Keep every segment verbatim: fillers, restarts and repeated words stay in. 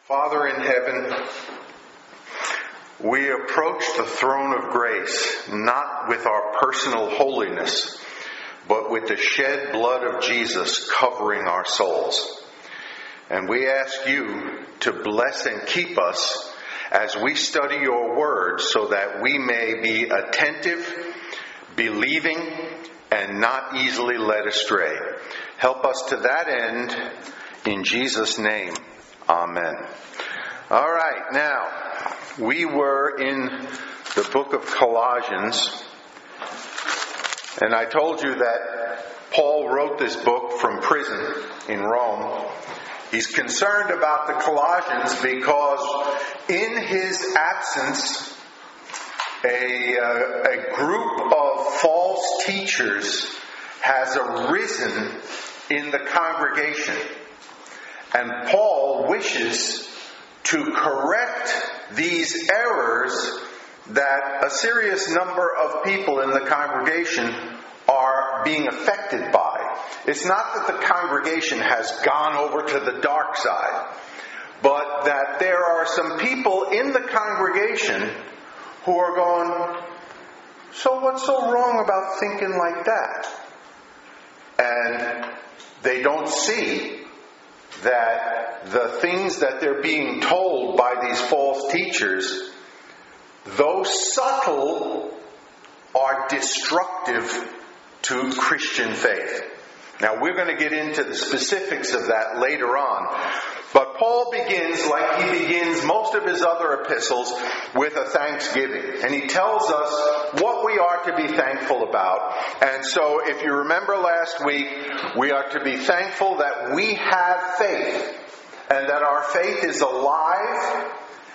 Father in heaven, we approach the throne of grace not with our personal holiness, but with the shed blood of Jesus covering our souls. And we ask you to bless and keep us as we study your word so that we may be attentive, believing, and not easily led astray. Help us to that end, in Jesus' name. Amen. All right, now, we were in the book of Colossians, and I told you that Paul wrote this book from prison in Rome. He's concerned about the Colossians because in his absence, a, uh, a group of false teachers has arisen in the congregation. And Paul wishes to correct these errors that a serious number of people in the congregation are being affected by. It's not that the congregation has gone over to the dark side, but that there are some people in the congregation who are going, so what's so wrong about thinking like that? And they don't see that the things that they're being told by these false teachers, though subtle, are destructive to Christian faith. Now, we're going to get into the specifics of that later on. But Paul begins, like he begins most of his other epistles, with a thanksgiving. And he tells us what we are to be thankful about. And so, if you remember last week, we are to be thankful that we have faith. And that our faith is alive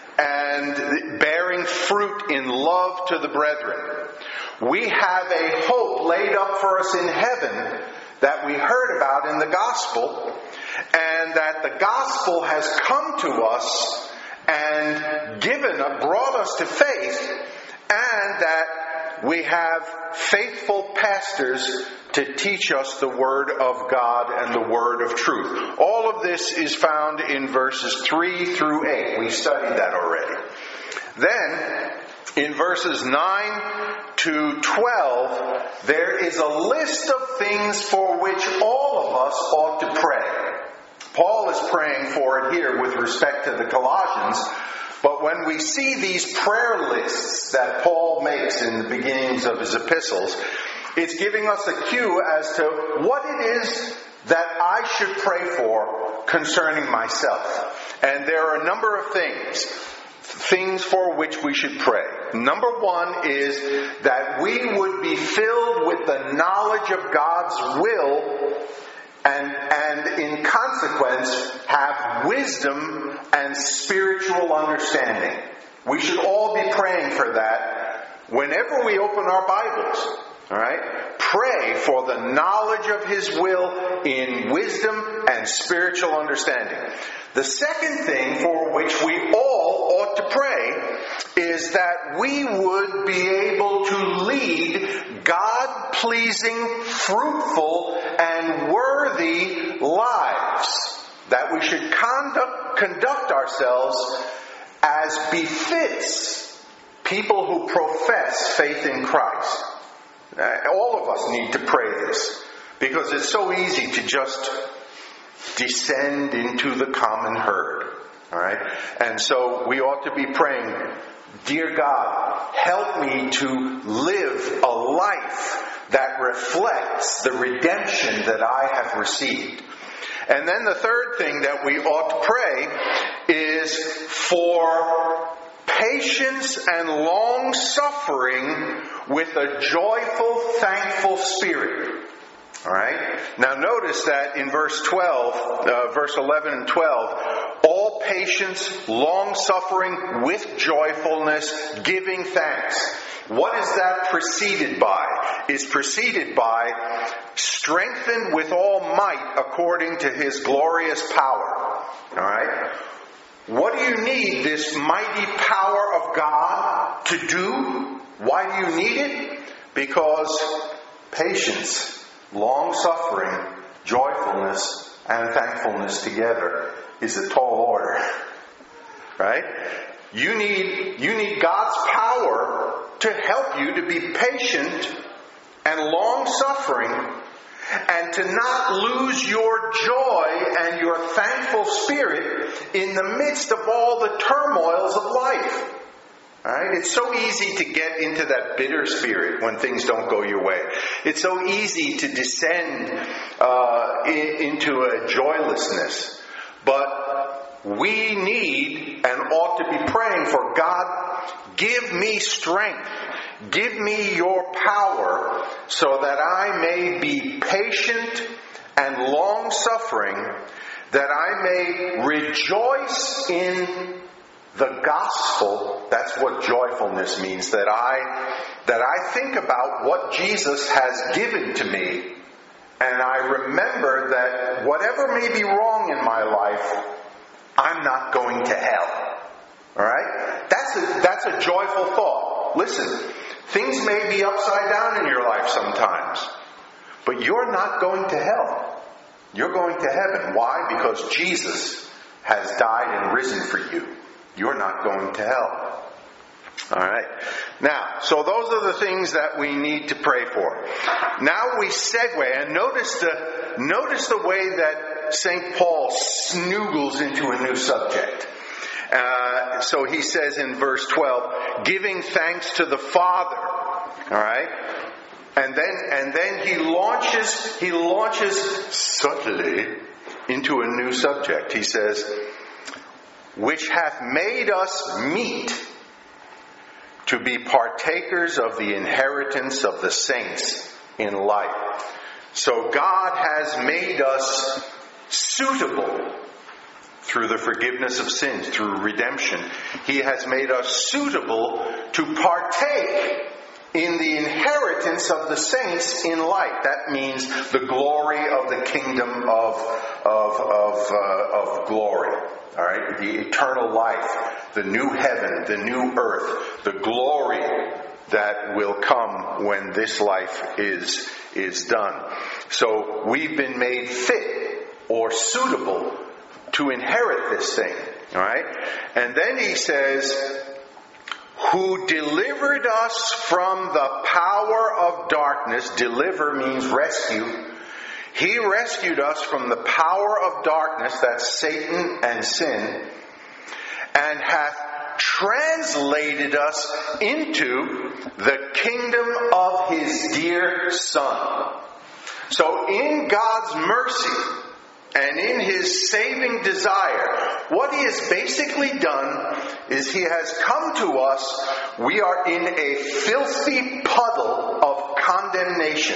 and bearing fruit in love to the brethren. We have a hope laid up for us in heaven that we heard about in the gospel, and that the gospel has come to us and given, brought us to faith, and that we have faithful pastors to teach us the Word of God and the Word of truth. All of this is found in verses three through eight. We studied that already. Then, in verses nine to twelve, there is a list of things for which all of us ought to pray. Paul is praying for it here with respect to the Colossians, but when we see these prayer lists that Paul makes in the beginnings of his epistles, it's giving us a cue as to what it is that I should pray for concerning myself. And there are a number of things. Things for which we should pray. Number one is that we would be filled with the knowledge of God's will and, and in consequence have wisdom and spiritual understanding. We should all be praying for that whenever we open our Bibles. All right? Pray for the knowledge of His will in wisdom and spiritual understanding. The second thing for which we all ought to pray is that we would be able to lead God-pleasing, fruitful, and worthy lives. That we should conduct, conduct ourselves as befits people who profess faith in Christ. All of us need to pray this, because it's so easy to just descend into the common herd. All right? And so we ought to be praying, dear God, help me to live a life that reflects the redemption that I have received. And then the third thing that we ought to pray is for patience and long suffering with a joyful, thankful spirit. All right. Now notice that in verse twelve, uh, verse eleven and twelve, all patience, long suffering with joyfulness, giving thanks. What is that preceded by? Is preceded by strengthened with all might according to His glorious power. All right. What do you need this mighty power of God to do? Why do you need it? Because patience, long-suffering, joyfulness, and thankfulness together is a tall order. right? You need, you need God's power to help you to be patient and long-suffering, and to not lose your joy and your thankful spirit in the midst of all the turmoils of life. All right? It's so easy to get into that bitter spirit when things don't go your way. It's so easy to descend uh, in, into a joylessness. But we need and ought to be praying for God, give me strength. Give me your power so that I may be patient and long-suffering, that I may rejoice in the gospel. That's what joyfulness means. That I, that I think about what Jesus has given to me, and I remember that whatever may be wrong in my life, I'm not going to hell. All right? That's a, that's a joyful thought. Listen, things may be upside down in your life sometimes, but you're not going to hell. You're going to heaven. Why? Because Jesus has died and risen for you. You're not going to hell. All right. Now, so those are the things that we need to pray for. Now we segue, and notice the notice the way that Saint Paul snoogles into a new subject. Uh, so he says in verse twelve, giving thanks to the Father. All right, and then and then he launches he launches subtly into a new subject. He says, which hath made us meet to be partakers of the inheritance of the saints in light. So God has made us suitable through the forgiveness of sins, through redemption. He has made us suitable to partake in the inheritance of the saints in light. That means the glory of the kingdom of of of, uh, of glory. All right, the eternal life, the new heaven, the new earth, the glory that will come when this life is is done. So we've been made fit or suitable to inherit this thing. All right, and then he says, who delivered us from the power of darkness. Deliver means rescue. He rescued us from the power of darkness, that's Satan and sin, and hath translated us into the kingdom of His dear Son. So in God's mercy and in His saving desire, what He has basically done is He has come to us. We are in a filthy puddle of condemnation.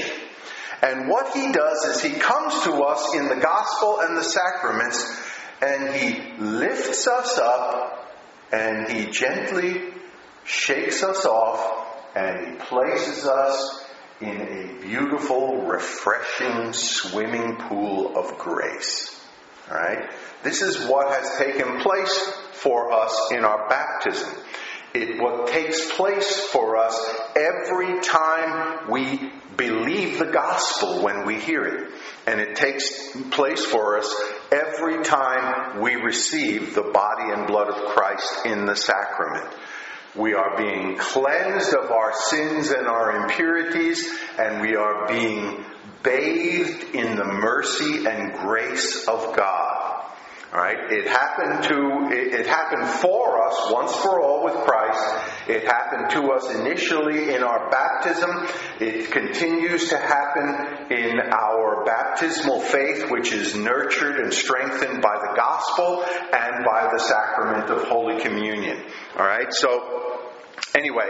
And what He does is He comes to us in the gospel and the sacraments, and He lifts us up, and He gently shakes us off, and He places us in a beautiful, refreshing swimming pool of grace. All right? This is what has taken place for us in our baptism. It what takes place for us every time we believe the gospel when we hear it. And it takes place for us every time we receive the body and blood of Christ in the sacrament. We are being cleansed of our sins and our impurities, and we are being bathed in the mercy and grace of God. All right, it happened to it, it happened for us once for all with Christ. It happened to us initially in our baptism. It continues to happen in our baptismal faith, which is nurtured and strengthened by the gospel and by the sacrament of Holy Communion. All right, so anyway,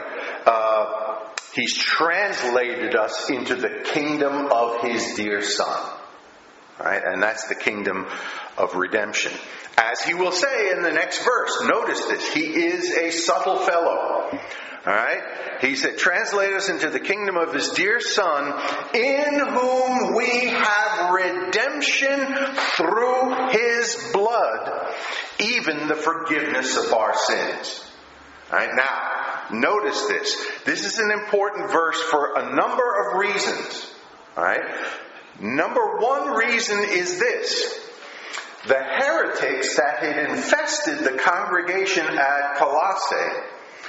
uh, He's translated us into the kingdom of His dear Son. All right, and that's the kingdom of redemption. As he will say in the next verse, notice this, he is a subtle fellow. All right, he said, translate us into the kingdom of His dear Son, in whom we have redemption through His blood, even the forgiveness of our sins. All right, now, notice this. This is an important verse for a number of reasons. All right. Number one reason is this, the heretics that had infested the congregation at Colossae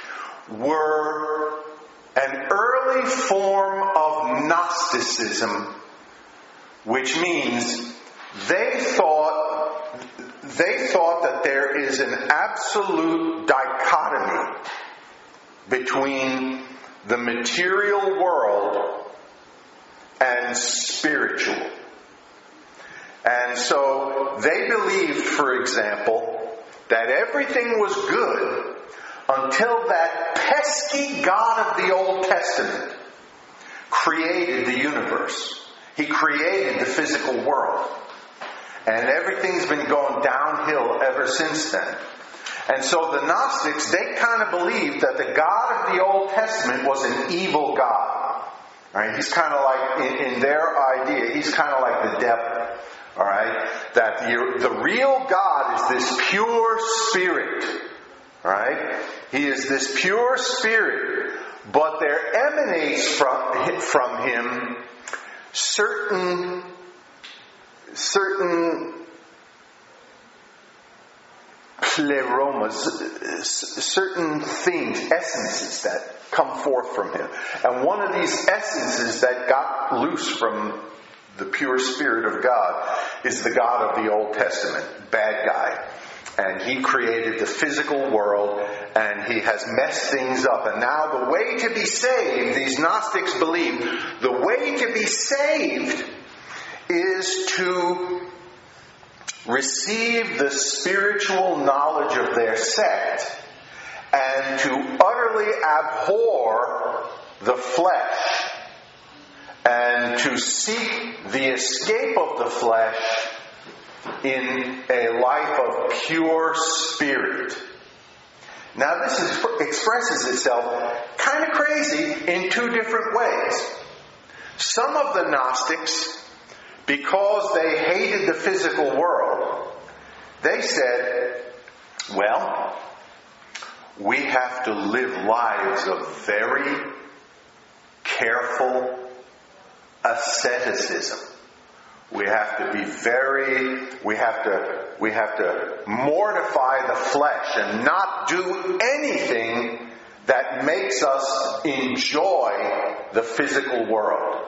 were an early form of Gnosticism, which means they thought they thought that there is an absolute dichotomy between the material world and spiritual. And so they believed, for example, that everything was good until that pesky God of the Old Testament created the universe. He created the physical world. And everything's been going downhill ever since then. And so the Gnostics, they kind of believed that the God of the Old Testament was an evil God. All right? He's kind of like, in, in their idea, he's kind of like the devil. All right? That the, the real God is this pure spirit. All right? He is this pure spirit. But there emanates from, from him certain, certain pleromas, certain things, essences that come forth from him. And one of these essences that got loose from the pure Spirit of God is the God of the Old Testament, bad guy. And he created the physical world, and he has messed things up. And now the way to be saved, these Gnostics believe, the way to be saved is to receive the spiritual knowledge of their sect and to utterly abhor the flesh and to seek the escape of the flesh in a life of pure spirit. Now this is, expresses itself kind of crazy in two different ways. Some of the Gnostics, because they hated the physical world, they said, well, we have to live lives of very careful asceticism. We have to be very, we have to, we have to mortify the flesh and not do anything that makes us enjoy the physical world.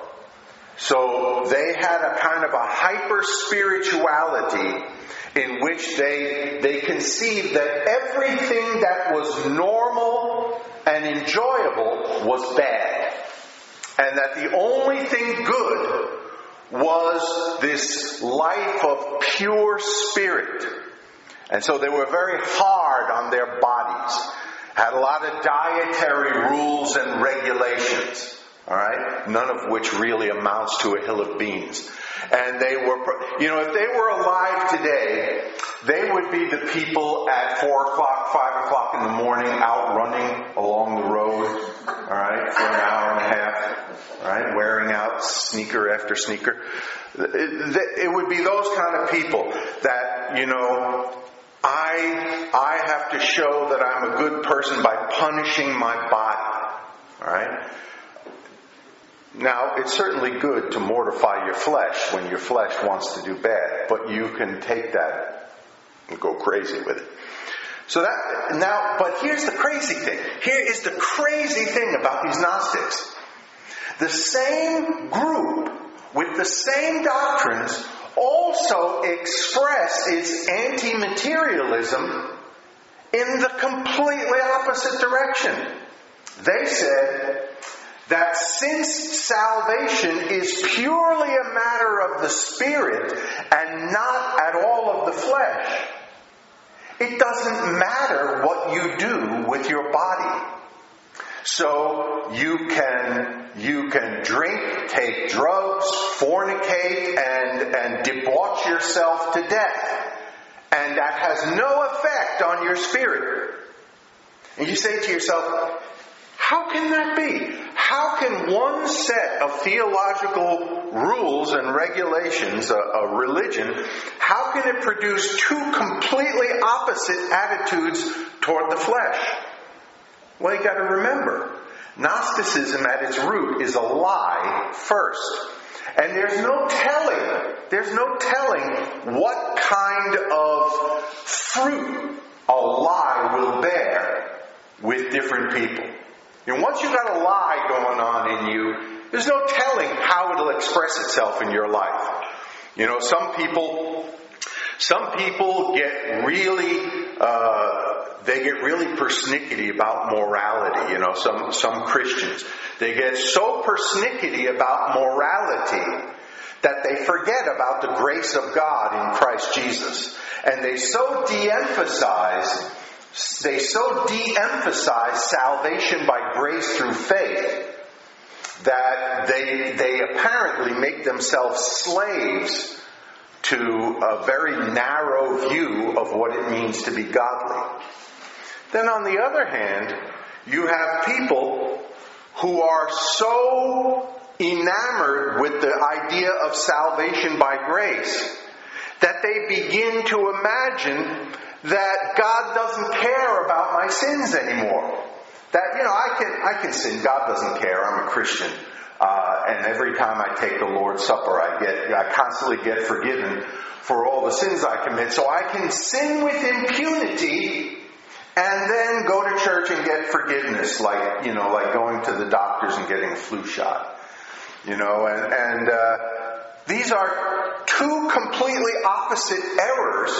So they had a kind of a hyper-spirituality in which they, they conceived that everything that was normal and enjoyable was bad. And that the only thing good was this life of pure spirit. And so they were very hard on their bodies. Had a lot of dietary rules and regulations. All right? None of which really amounts to a hill of beans. And they were, you know, if they were alive today, they would be the people at four o'clock, five o'clock in the morning out running along the road, all right, for an hour and a half, all right, wearing out sneaker after sneaker. It, it would be those kind of people that, you know, I, I have to show that I'm a good person by punishing my body, all right? Now, it's certainly good to mortify your flesh when your flesh wants to do bad, but you can take that and go crazy with it. So that, now, but here's the crazy thing. Here is the crazy thing about these Gnostics. The same group with the same doctrines also express its anti-materialism in the completely opposite direction. They said that since salvation is purely a matter of the Spirit and not at all of the flesh, it doesn't matter what you do with your body. So you can you can drink, take drugs, fornicate, and, and debauch yourself to death. And that has no effect on your spirit. And you say to yourself, how can that be? How can one set of theological rules and regulations, a, a religion, how can it produce two completely opposite attitudes toward the flesh? Well, you got to remember, Gnosticism at its root is a lie first. And there's no telling, there's no telling what kind of fruit a lie will bear with different people. And once you've got a lie going on in you, there's no telling how it'll express itself in your life. You know, some people, some people get really, uh, they get really persnickety about morality. You know, some some Christians, they get so persnickety about morality that they forget about the grace of God in Christ Jesus, and they so de-emphasize, they so de-emphasize salvation by grace through faith, that they they apparently make themselves slaves to a very narrow view of what it means to be godly. Then on the other hand, you have people who are so enamored with the idea of salvation by grace that they begin to imagine that God doesn't care about my sins anymore. That, you know, I can I can sin. God doesn't care. I'm a Christian. Uh, and every time I take the Lord's Supper, I get I constantly get forgiven for all the sins I commit. So I can sin with impunity and then go to church and get forgiveness, like, you know, like going to the doctors and getting a flu shot. You know, and, and uh, these are two completely opposite errors,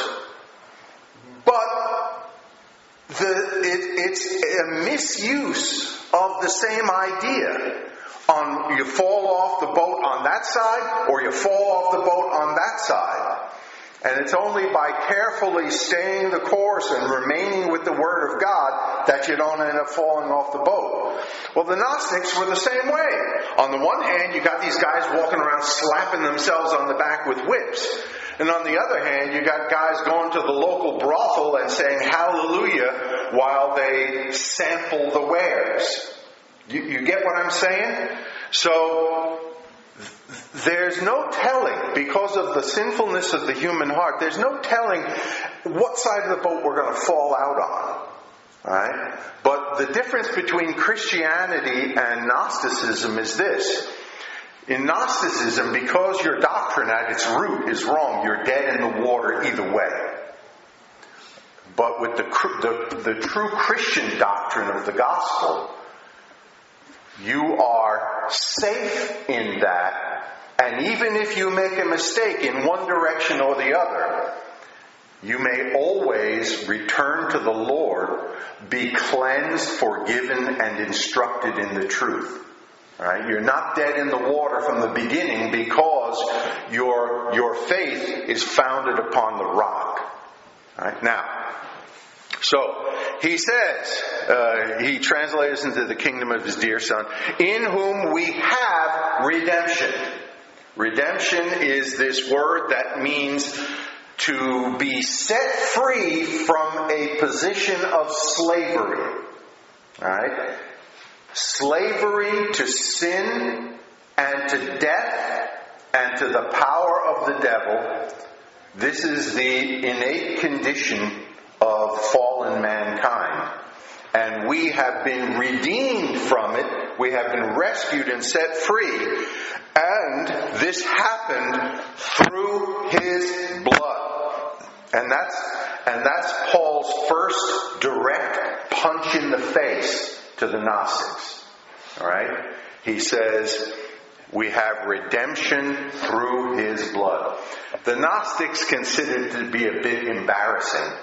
but the it, it's a misuse of the same idea. On, you fall off the boat on that side, or you fall off the boat on that side. And it's only by carefully staying the course and remaining with the Word of God that you don't end up falling off the boat. Well, the Gnostics were the same way. On the one hand, you got these guys walking around slapping themselves on the back with whips. And on the other hand, you got guys going to the local brothel and saying hallelujah while they sample the wares. You, you get what I'm saying? So, th- there's no telling, because of the sinfulness of the human heart, there's no telling what side of the boat we're going to fall out on. Right? But the difference between Christianity and Gnosticism is this. In Gnosticism, because your doctrine at its root is wrong, you're dead in the water either way. But with the, the, the true Christian doctrine of the gospel, you are safe in that, and even if you make a mistake in one direction or the other, you may always return to the Lord, be cleansed, forgiven, and instructed in the truth. Right? You're not dead in the water from the beginning because your your faith is founded upon the rock. Right? Now, so he says, uh, he translates into the kingdom of his dear Son, in whom we have redemption. Redemption is this word that means to be set free from a position of slavery. All right? Slavery to sin and to death and to the power of the devil. This is the innate condition of fallen mankind. And we have been redeemed from it. We have been rescued and set free. And this happened through His blood. And that's, and that's Paul's first direct punch in the face to the Gnostics. Alright? He says, we have redemption through His blood. The Gnostics considered it to be a bit embarrassing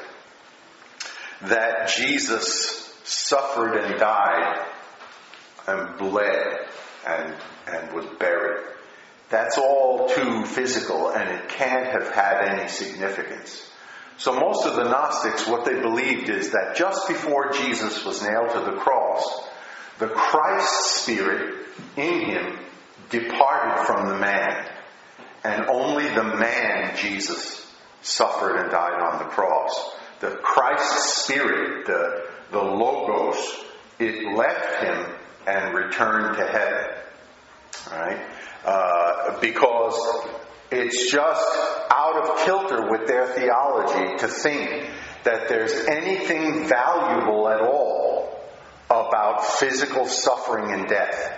that Jesus suffered and died and bled and, and was buried. That's all too physical, and it can't have had any significance. So most of the Gnostics, what they believed is that just before Jesus was nailed to the cross, the Christ Spirit in Him departed from the man, and only the man, Jesus, suffered and died on the cross. The Christ Spirit, the, the Logos, it left Him and returned to heaven. Right? Uh, because it's just out of kilter with their theology to think that there's anything valuable at all about physical suffering and death.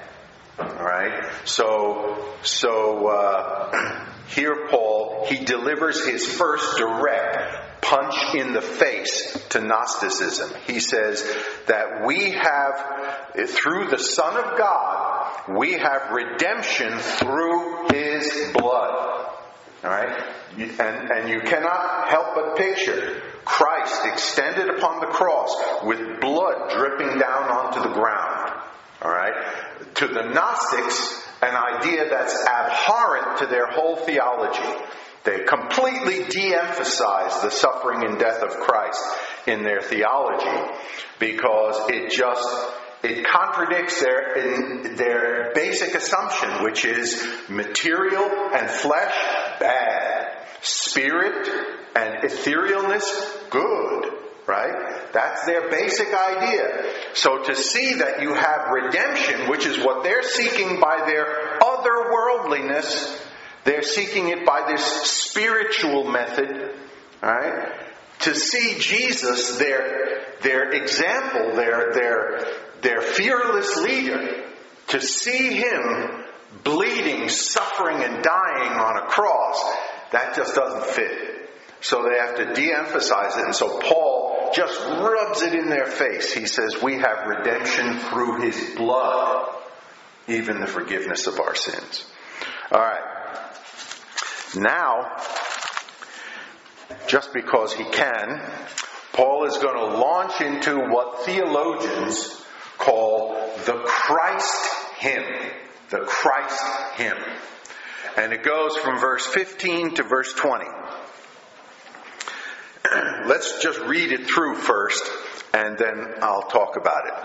All right. So, so uh, here Paul, he delivers his first direct punch in the face to Gnosticism. He says that we have, through the Son of God, we have redemption through His blood. All right? And, and you cannot help but picture Christ extended upon the cross with blood dripping down onto the ground. All right? To the Gnostics, an idea that's abhorrent to their whole theology. They completely de-emphasize the suffering and death of Christ in their theology because it just it contradicts their in their basic assumption, which is material and flesh bad, spirit and etherealness good. Right? That's their basic idea. So to see that you have redemption, which is what they're seeking by their otherworldliness, they're seeking it by this spiritual method. Right? To see Jesus, their their example, their their their fearless leader, to see Him bleeding, suffering, and dying on a cross, that just doesn't fit. So they have to de-emphasize it. And so Paul just rubs it in their face. He says, we have redemption through His blood, even the forgiveness of our sins. All right. Now, just because he can, Paul is going to launch into what theologians call the Christ hymn. The Christ hymn. And it goes from verse fifteen to verse twenty. Let's just read it through first, and then I'll talk about it.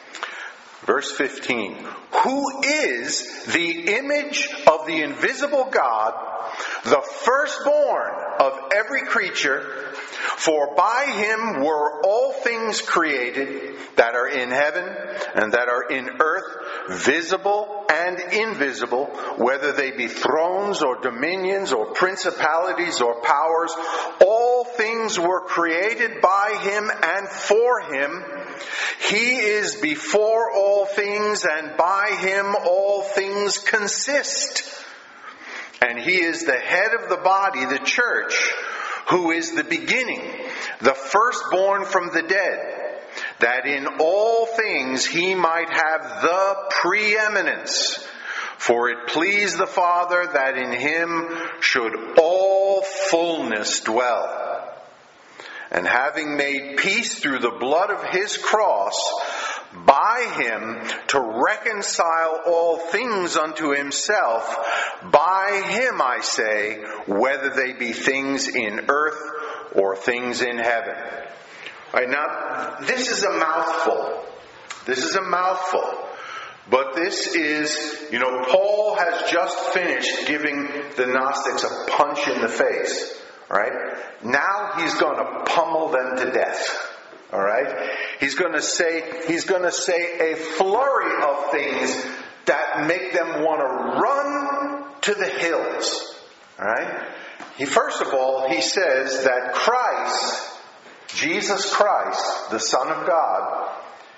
Verse fifteen. Who is the image of the invisible God, the firstborn of every creature? For by Him were all things created that are in heaven and that are in earth, visible and invisible, whether they be thrones or dominions or principalities or powers. All things were created by Him and for Him. He is before all things, and by Him all things consist. And He is the head of the body, the church, who is the beginning, the firstborn from the dead, that in all things He might have the preeminence. For it pleased the Father that in Him should all fullness dwell. And having made peace through the blood of His cross, by Him to reconcile all things unto Himself, by Him, I say, whether they be things in earth or things in heaven. All right, now, this is a mouthful. This is a mouthful. But this is, you know, Paul has just finished giving the Gnostics a punch in the face. Right? Now he's going to pummel them to death. All right? He's going to say he's going to say a flurry of things that make them want to run to the hills. All right? He first of all, he says that Christ, Jesus Christ, the Son of God,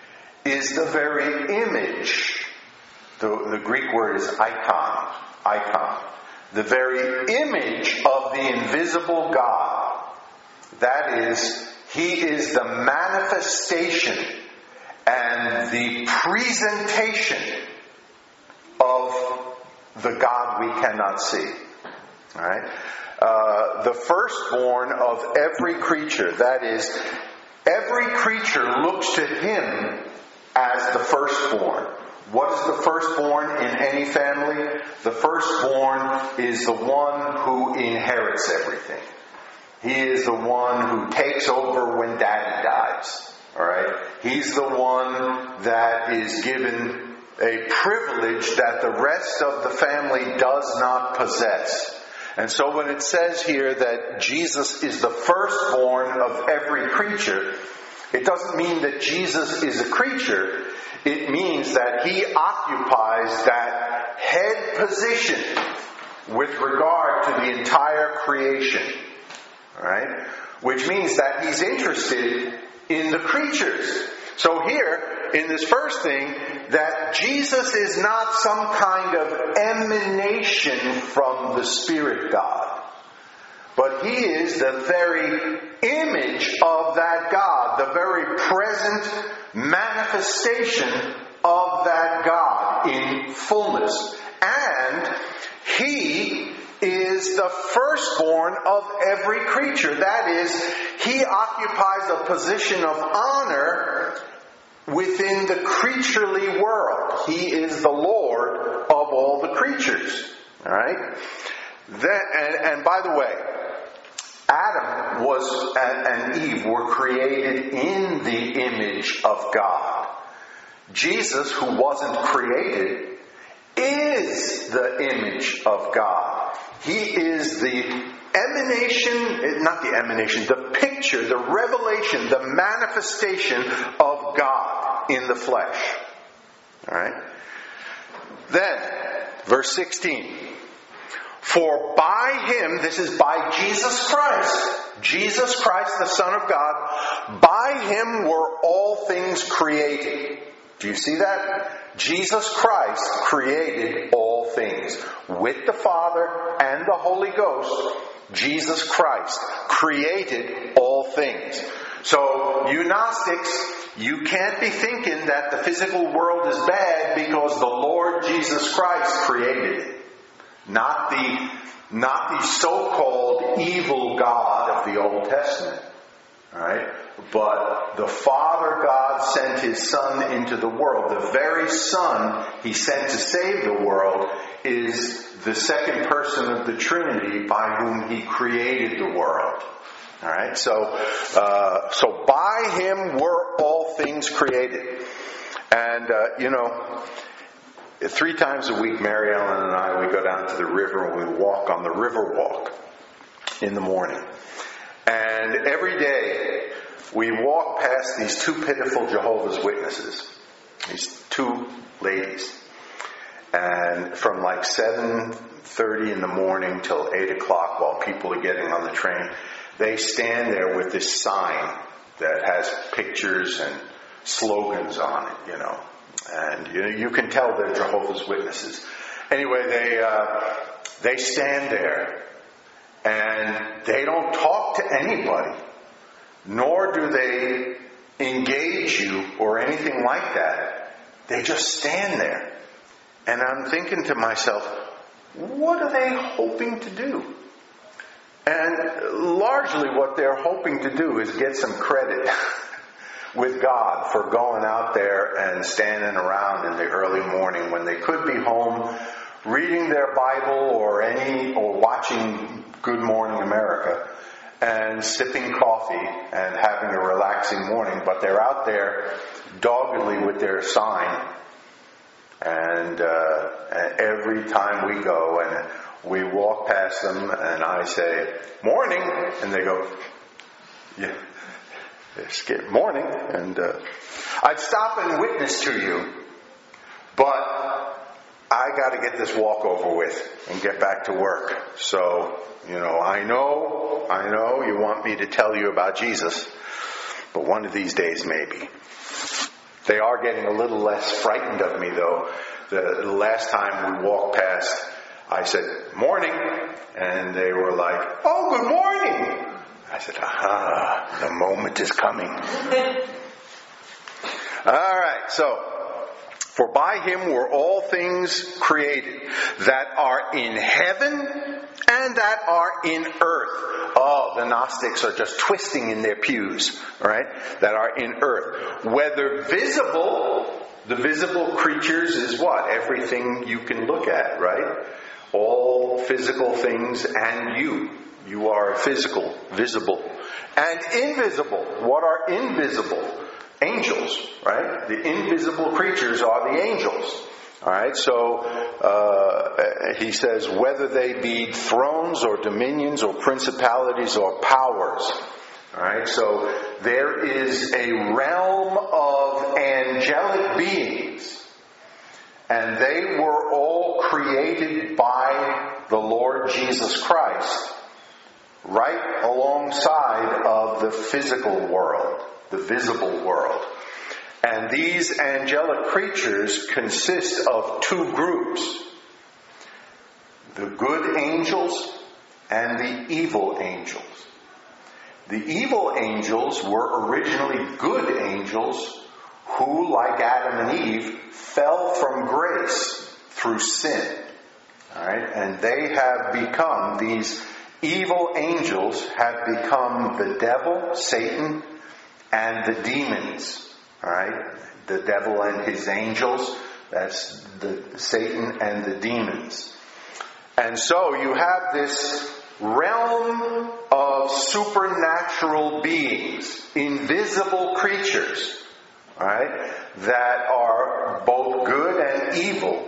is the very image. The, the Greek word is icon. Icon. The very image of the invisible God. That is, He is the manifestation and the presentation of the God we cannot see. All right? Uh, the firstborn of every creature. That is, every creature looks to Him as the firstborn. What is the firstborn in any family? The firstborn is the one who inherits everything. He is the one who takes over when daddy dies. All right? He's the one that is given a privilege that the rest of the family does not possess. And so when it says here that Jesus is the firstborn of every creature, it doesn't mean that Jesus is a creature. It means that He occupies that head position with regard to the entire creation. Alright? Which means that He's interested in the creatures. So here, in this first thing that Jesus is not some kind of emanation from the Spirit God, but He is the very image of that God, the very present manifestation of that God in fullness. And He is the firstborn of every creature. That is, He occupies a position of honor within the creaturely world. He is the Lord of all the creatures. All right? That, and, and by the way, Adam was and Eve were created in the image of God. Jesus, who wasn't created, is the image of God. He is the emanation, not the emanation, the picture, the revelation, the manifestation of God in the flesh. Alright? Then, verse sixteen. For by Him, this is by Jesus Christ, Jesus Christ, the Son of God, by Him were all things created. Do you see that? Jesus Christ created all things. With the Father and the Holy Ghost, Jesus Christ created all things. So, you Gnostics, you can't be thinking that the physical world is bad because the Lord Jesus Christ created it. Not the, not the so-called evil God of the Old Testament. Alright? But the Father God sent His Son into the world. The very Son He sent to save the world is the second person of the Trinity by whom He created the world. Alright? So, uh, so by Him were all things created. And, uh, you know, three times a week, Mary Ellen and I, we go down to the river and we walk on the river walk in the morning. And every day, we walk past these two pitiful Jehovah's Witnesses. These two ladies. And from like seven thirty in the morning till eight o'clock while people are getting on the train, they stand there with this sign that has pictures and slogans on it, you know. And you know, you can tell they're Jehovah's Witnesses. Anyway, they uh, they stand there and they don't talk to anybody, nor do they engage you or anything like that. They just stand there. And I'm thinking to myself, what are they hoping to do? And largely what they're hoping to do is get some credit with God for going out there and standing around in the early morning when they could be home reading their Bible or any or watching Good Morning America and sipping coffee and having a relaxing morning, but they're out there doggedly with their sign. And, uh, and every time we go and we walk past them and I say, "Morning," and they go, "Yeah." They're scared. "Morning," and uh, I'd stop and witness to you, but I got to get this walk over with and get back to work. So, you know, I know, I know you want me to tell you about Jesus, but one of these days maybe. They are getting a little less frightened of me, though. The, the last time we walked past, I said, "Morning," and they were like, "Oh, good morning." I said, "Aha, the moment is coming." All right, so, for by Him were all things created that are in heaven and that are in earth. Oh, the Gnostics are just twisting in their pews, right? That are in earth. Whether visible, the visible creatures is what? Everything you can look at, right? All physical things and you. You are physical, visible. And invisible. What are invisible? Angels, right? The invisible creatures are the angels. Alright, so uh, he says, whether they be thrones or dominions or principalities or powers. Alright, so there is a realm of angelic beings. And they were all created by the Lord Jesus Christ. Right alongside of the physical world, the visible world. And these angelic creatures consist of two groups: the good angels and the evil angels. The evil angels were originally good angels who, like Adam and Eve, fell from grace through sin. All right? And they have become, these evil angels have become the devil, Satan, and the demons. All right? The devil and his angels, that's the Satan and the demons. And so you have this realm of supernatural beings, invisible creatures, all right, that are both good and evil.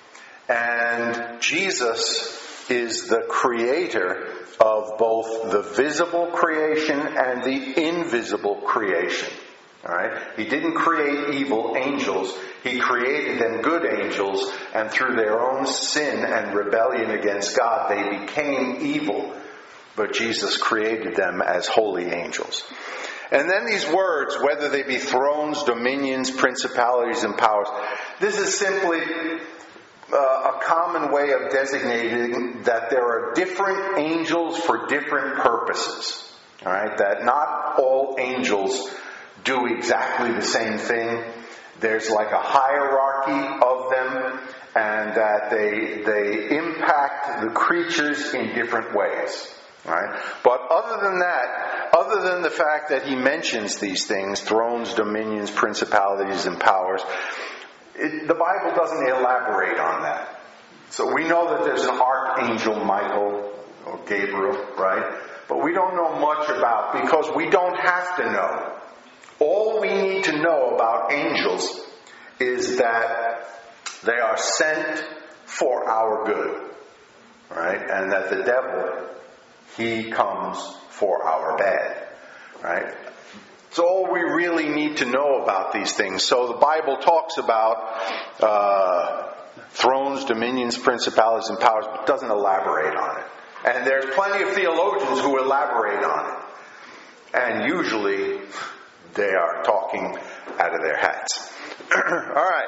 And Jesus is the creator of both the visible creation and the invisible creation. All right? He didn't create evil angels. He created them good angels, and through their own sin and rebellion against God, they became evil. But Jesus created them as holy angels. And then these words, whether they be thrones, dominions, principalities, and powers, this is simply uh, a common way of designating that there are different angels for different purposes. All right? That not all angels do exactly the same thing. There's like a hierarchy of them, and that they they impact the creatures in different ways. Right? But other than that, other than the fact that he mentions these things, thrones, dominions, principalities, and powers, it, the Bible doesn't elaborate on that. So we know that there's an archangel Michael or Gabriel, right? But we don't know much about, because we don't have to know. All we need to know about angels is that they are sent for our good, right? And that the devil, he comes for our bad, right? It's all we really need to know about these things. So the Bible talks about uh, thrones, dominions, principalities, and powers, but doesn't elaborate on it. And there's plenty of theologians who elaborate on it. And usually they are talking out of their hats. All right.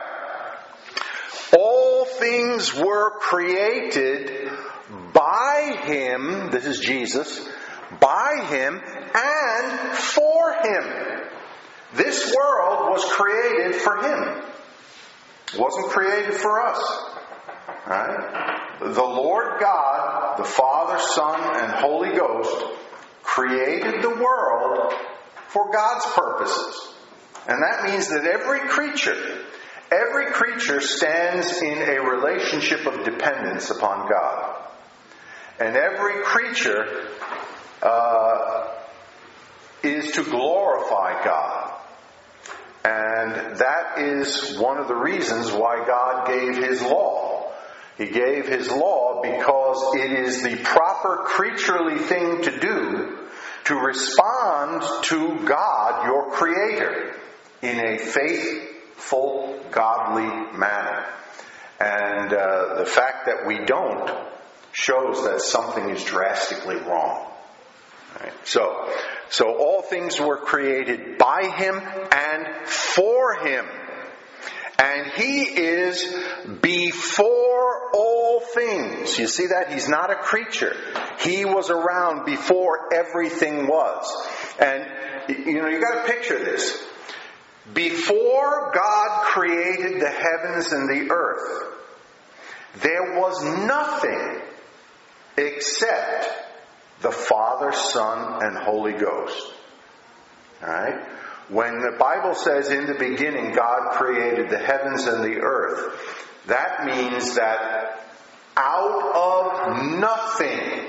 All things were created by Him, this is Jesus, by Him and for Him. This world was created for Him. It wasn't created for us. Right? The Lord God, the Father, Son, and Holy Ghost created the world for God's purposes. And that means that every creature, every creature stands in a relationship of dependence upon God. And every creature uh, is to glorify God. And that is one of the reasons why God gave His law. He gave His law because it is the proper creaturely thing to do to respond to God, your Creator, in a faithful, godly manner. And uh, the fact that we don't shows that something is drastically wrong. Right? So, so all things were created by Him and for Him. And He is before all things. You see that? He's not a creature. He was around before everything was. And, you know, you got to picture this. Before God created the heavens and the earth, there was nothing except the Father, Son, and Holy Ghost. Alright? When the Bible says in the beginning God created the heavens and the earth, that means that out of nothing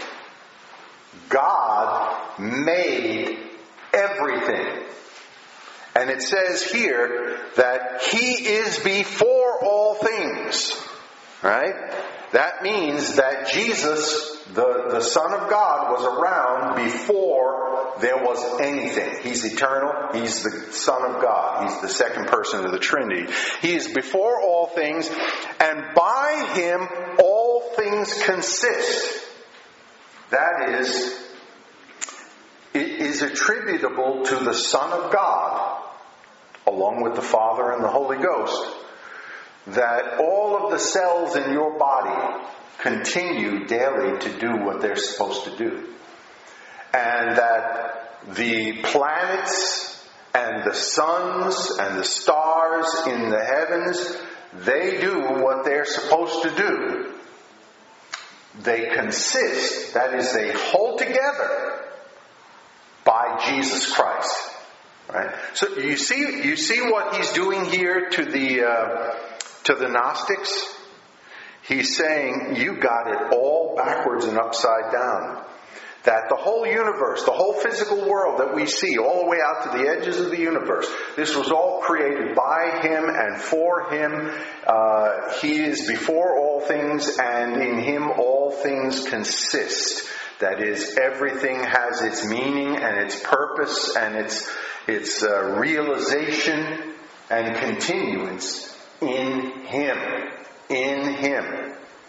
God made everything. And it says here that He is before all things. Right? That means that Jesus, the, the Son of God, was around before there was anything. He's eternal. He's the Son of God. He's the second person of the Trinity. He is before all things, and by Him all things consist. That is, it is attributable to the Son of God along with the Father and the Holy Ghost, that all of the cells in your body continue daily to do what they're supposed to do. And that the planets and the suns and the stars in the heavens, they do what they're supposed to do. They consist, that is, they hold together by Jesus Christ. Right? So you see, you see what he's doing here to the uh, to the Gnostics. He's saying you got it all backwards and upside down. That the whole universe, the whole physical world that we see all the way out to the edges of the universe, this was all created by Him and for Him. Uh, he is before all things, and in Him all things consist. That is, everything has its meaning and its purpose and its, its uh, realization and continuance in Him. In Him.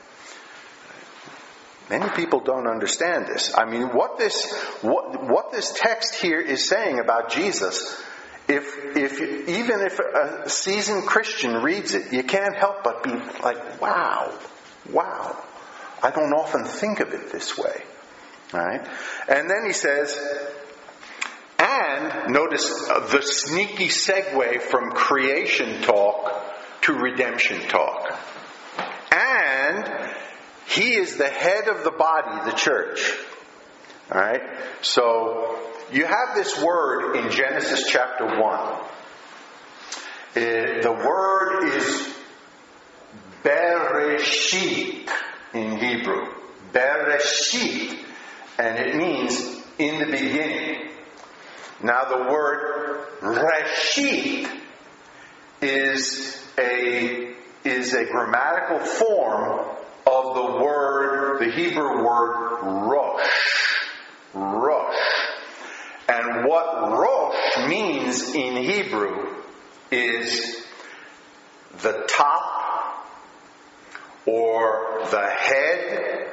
Many people don't understand this. I mean, what this what what this text here is saying about Jesus, if if even if a seasoned Christian reads it, you can't help but be like, wow, wow. I don't often think of it this way. All right? And then he says, and notice the sneaky segue from creation talk to redemption talk. And He is the head of the body, the church. Alright? So, you have this word in Genesis chapter one. It, the word is Bereshit in Hebrew. Bereshit. And it means in the beginning. Now the word Reshit is a, is a grammatical form of the word, the Hebrew word Rosh. Rosh. And what Rosh means in Hebrew is the top, or the head,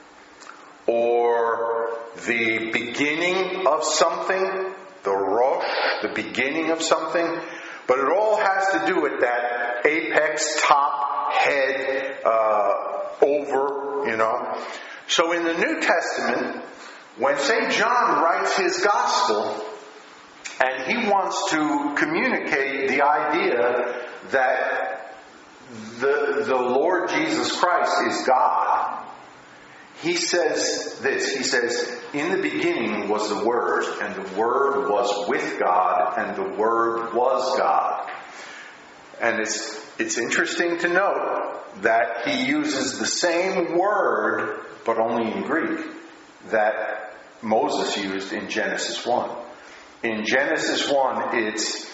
or the beginning of something, the Rosh, the beginning of something. But it all has to do with that apex, top, head, uh, over, you know. So in the New Testament, when Saint John writes his gospel, and he wants to communicate the idea that the, the Lord Jesus Christ is God, he says this, he says, in the beginning was the Word, and the Word was with God, and the Word was God. And it's it's interesting to note that he uses the same word, but only in Greek, that Moses used in Genesis one. In Genesis one, it's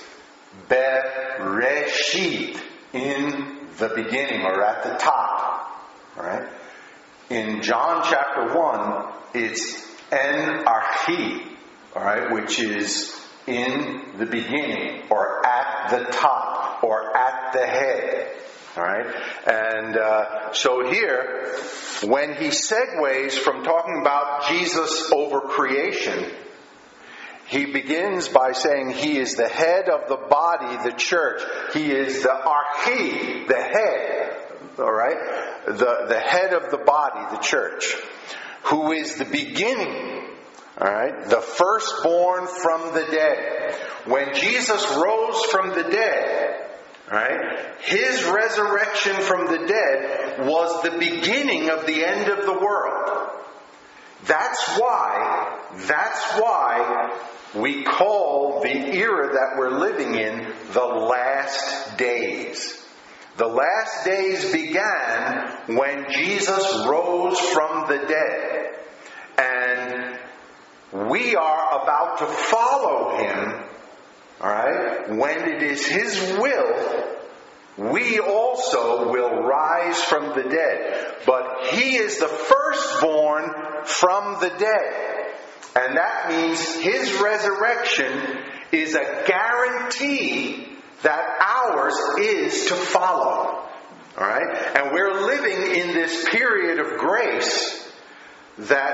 Bereshit, in the beginning, or at the top. All right? In John chapter one, it's En Archi, all right, which is in the beginning, or at the top, or at the head. All right? And uh, so here, when he segues from talking about Jesus over creation, he begins by saying he is the head of the body, the church. He is the archi, the head. All right? The, the head of the body, the church. Who is the beginning. All right? The firstborn from the dead. When Jesus rose from the dead, right? His resurrection from the dead was the beginning of the end of the world. That's why, that's why we call the era that we're living in the last days. The last days began when Jesus rose from the dead. And we are about to follow Him. Alright? When it is His will, we also will rise from the dead. But He is the firstborn from the dead. And that means His resurrection is a guarantee that ours is to follow. Alright? And we're living in this period of grace that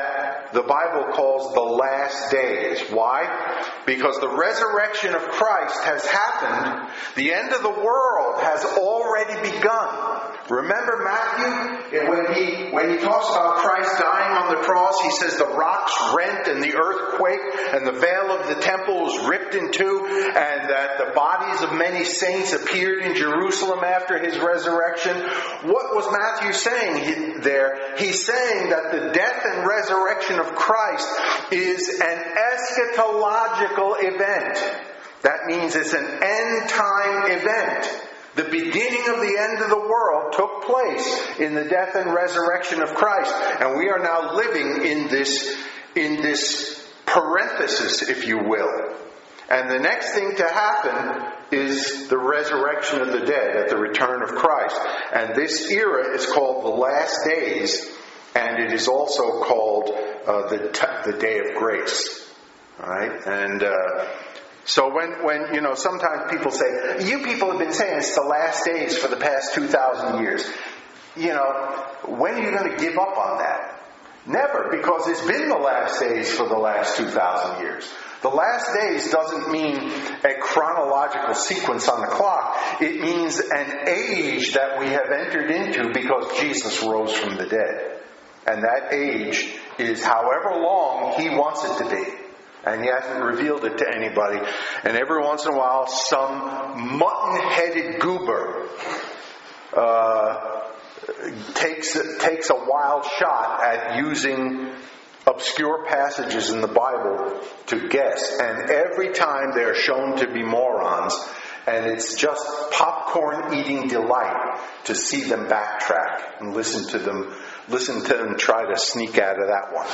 the Bible calls the last days. Why? Because the resurrection of Christ has happened. The end of the world has already begun. Remember Matthew? When he, when he talks about Christ dying on the cross, he says the rocks rent and the earth quaked and the veil of the temple was ripped in two, and that the bodies of many saints appeared in Jerusalem after his resurrection. What was Matthew saying there? He's saying that the death and resurrection of Christ is an eschatological event. That means it's an end-time event. The beginning of the end of the world took place in the death and resurrection of Christ. And we are now living in this, in this parenthesis, if you will. And the next thing to happen is the resurrection of the dead at the return of Christ. And this era is called the last days, and it is also called uh, the, t- the day of grace. All right? And uh, so when, when, you know, sometimes people say, you people have been saying it's the last days for the past two thousand years. You know, when are you going to give up on that? Never, because it's been the last days for the last two thousand years. The last days doesn't mean a chronological sequence on the clock. It means an age that we have entered into because Jesus rose from the dead. And that age is however long He wants it to be. And He hasn't revealed it to anybody. And every once in a while, some mutton-headed goober uh, takes, takes a wild shot at using obscure passages in the Bible to guess. And every time they're shown to be morons. And it's just popcorn-eating delight to see them backtrack and listen to them, listen to them try to sneak out of that one.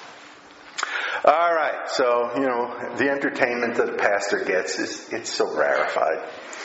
All right, so, you know, the entertainment that the pastor gets is it's so rarefied.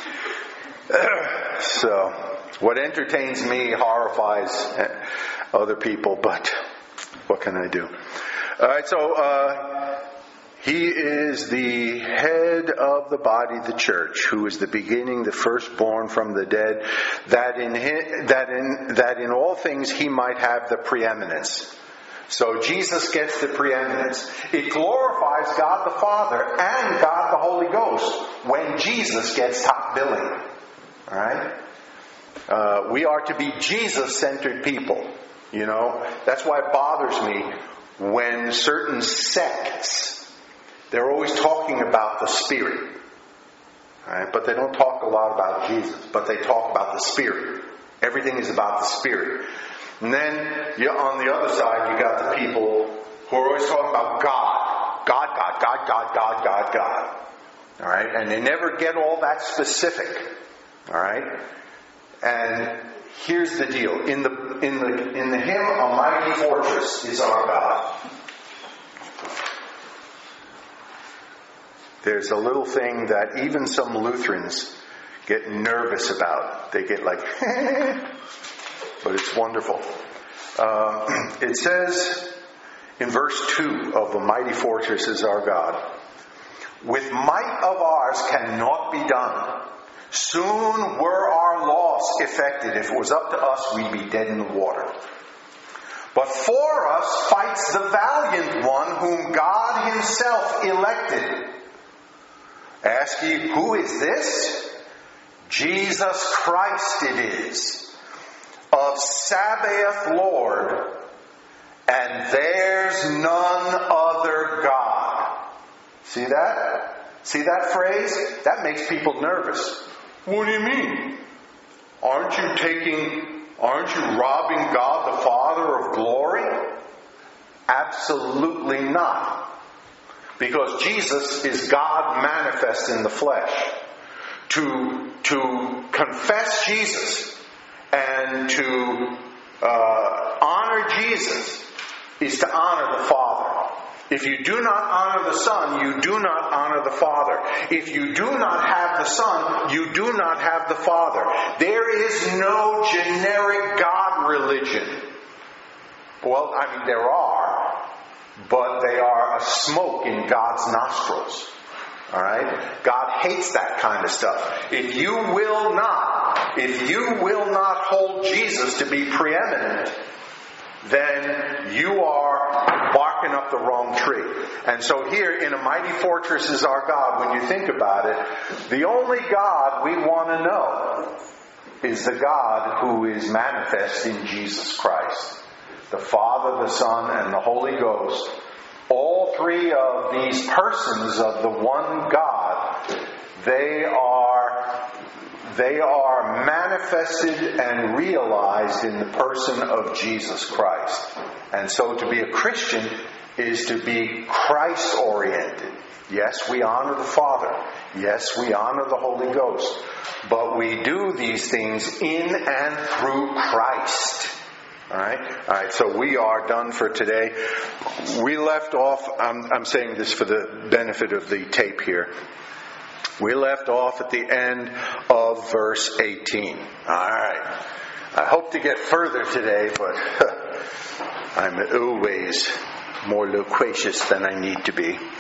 So, what entertains me horrifies other people, but what can I do? All right, so uh, He is the head of the body, the church, who is the beginning, the firstborn from the dead, that in him, that in that in all things He might have the preeminence. So Jesus gets the preeminence. It glorifies God the Father and God the Holy Ghost when Jesus gets top billing. All right? Uh, we are to be Jesus-centered people. You know, that's why it bothers me when certain sects, they're always talking about the Spirit. All right? But they don't talk a lot about Jesus. But they talk about the Spirit. Everything is about the Spirit. And then you, on the other side, you got the people who are always talking about God. God, God, God, God, God, God, God. All right? And they never get all that specific. All right? And here's the deal. In the in the in the hymn, "A Mighty Fortress is Our God," there's a little thing that even some Lutherans get nervous about. They get like, but it's wonderful. Uh, it says in verse two of "The Mighty Fortress is Our God," "With might of ours can naught be done. Soon were our loss effected. If it was up to us, we'd be dead in the water. But for us fights the valiant one whom God Himself elected. Ask ye, who is this? Jesus Christ it is, of Sabaoth Lord, and there's none other God." See that? See that phrase? That makes people nervous. What do you mean? Aren't you taking, aren't you robbing God the Father of glory? Absolutely not. Because Jesus is God manifest in the flesh. To, to confess Jesus and to uh, honor Jesus is to honor the Father. If you do not honor the Son, you do not honor the Father. If you do not have the Son, you do not have the Father. There is no generic God religion. Well, I mean, there are, but they are a smoke in God's nostrils. All right? God hates that kind of stuff. If you will not, if you will not hold Jesus to be preeminent, then you are barking up the wrong tree. And so here, in a mighty fortress is our God. When you think about it, the only God we want to know is the God who is manifest in Jesus Christ. The Father, the Son, and the Holy Ghost. All three of these persons of the one God, they are They are manifested and realized in the person of Jesus Christ. And so to be a Christian is to be Christ-oriented. Yes, we honor the Father. Yes, we honor the Holy Ghost. But we do these things in and through Christ. All right? All right, so we are done for today. We left off, I'm, I'm saying this for the benefit of the tape here. We left off at the end of verse eighteen. All right. I hope to get further today, but I'm always more loquacious than I need to be.